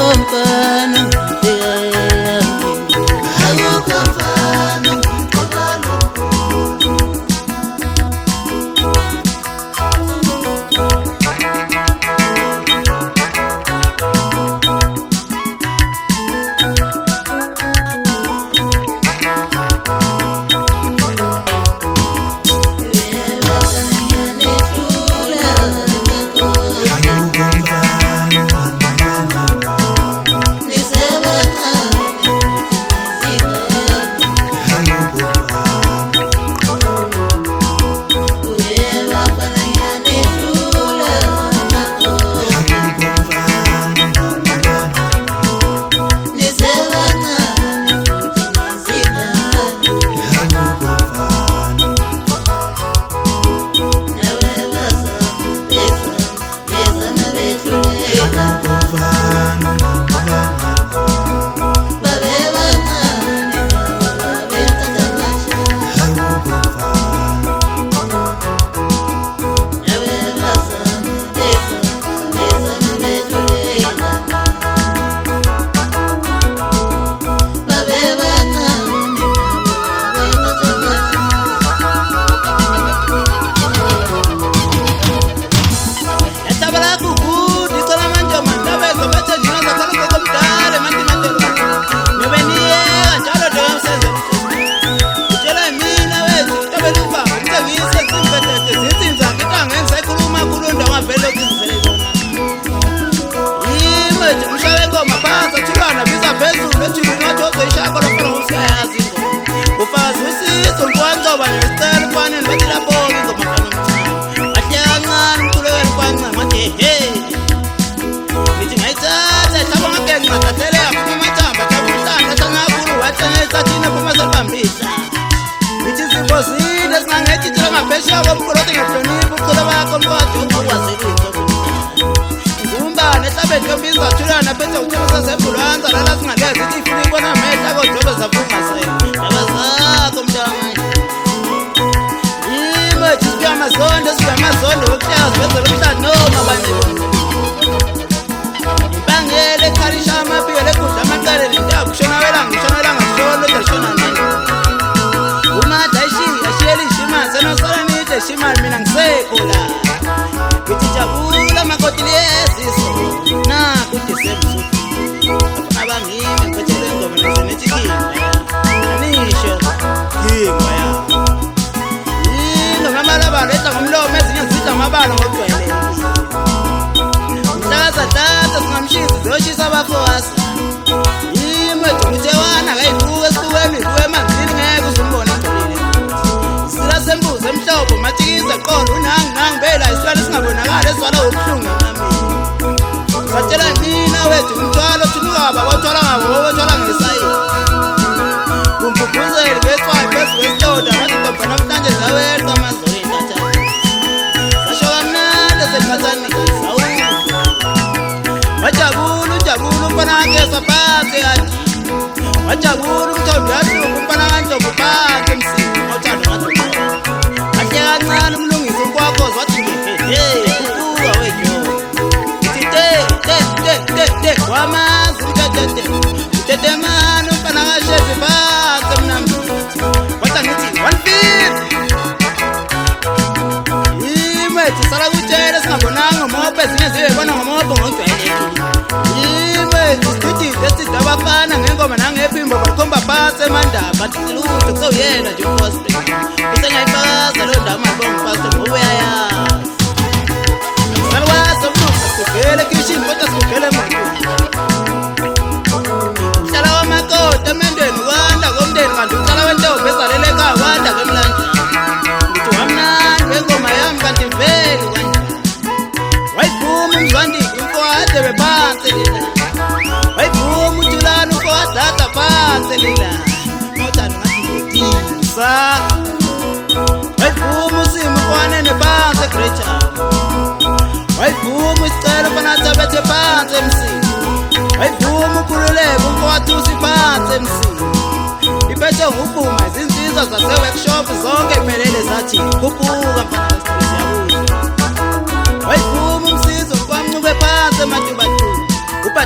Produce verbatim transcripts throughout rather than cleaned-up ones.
Ubhatata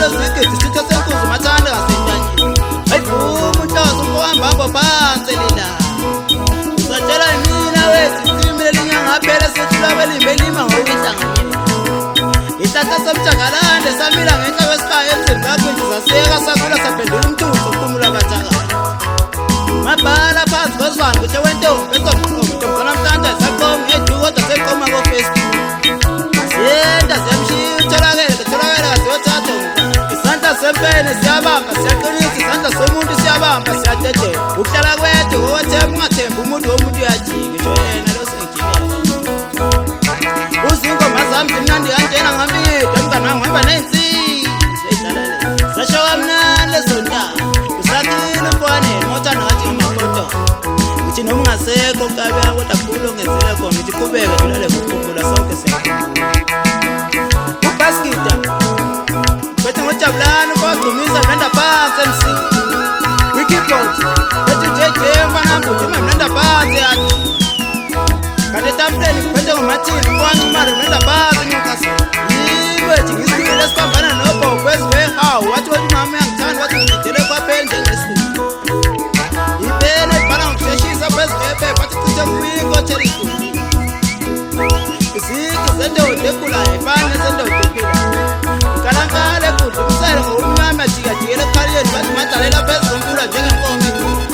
lo zigidi sithe senkuzi mathanda ngasentanyeni ayiphuma untozo ukuhamba hamba phansi lila satshela mina wethi simile linyangaphela sethula belimbe lima ngokuhlanganyela ihlahla somjakalande samila ngenhla kwesikhaya emzini kakhwinti zaseka sakula saphendula umthuso uphumula kathakala mabhala phansi kozwana kuthe wentombi esoqoqo namhlanje saqoma ngeduku kodwa seqoma ko-Facebook asiyenda siyamshiya utholakele kutholakele kasiyothatha isandla sempene siyabamba siyaqinisa isandla somuntu siyabamba siyadedela ukuhlala kwethu ngokwethemba ungathembi umuntu womuntu uyajika ngisho yena lo sengijikela uzingoma zami zimnandi kanjena ngihambe ngedwa mngani wangu ngihamba ney'nsizi seyidlalela sasho kamnandi lezontaba usakhile mfwaneni ngothanda ngathi ngamafoto ngithi noma ungasekho kabi kodwa kulo ngenzele khona ngithi qhubeke njalo ngikhumbula sonke siyakhumbula uBaskita bethi ngojabulani kwagcumisa mnanda phansi emsini wikibot bethi jeje mfana mbuthi uma mnanda phansi yakhe kanti etafuleni kuphethe ngomathini kwancumale mnanda phansi nyokasi yibo ethi ngisikile esiphambana nobhoko eziwehawu wathi wathi umama uyangithanda wathi ngidedele kwaphela njengesikhulu ipena ibhala ngokusheshisa phezukephepha wathi chithe kwiko telefoni izigi zendoda egulayo ifana nezendoda ephilayo nkalankala ekudla umsele ngokumnyama jikajikela ekhaliyeni bathi madalela phezu komfula njengenkomo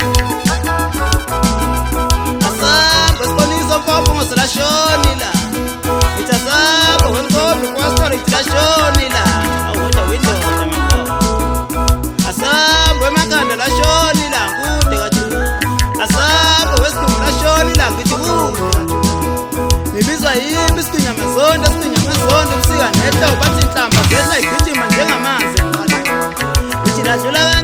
asambo sibonisa mfopho ngoselashoni la ithi asambo wenkombi kwasitolo ithi lashoni la awukodwa windoda makhona asambo emakhanda lashoni la kude kathi asambo wesilungu lashoni la ngithi kude ngibizwa yimi isiginyamazonda isiginyamazonda ubusika nehlobo bathi inhlamba zehla igijima njengamanzi ngithi ladlula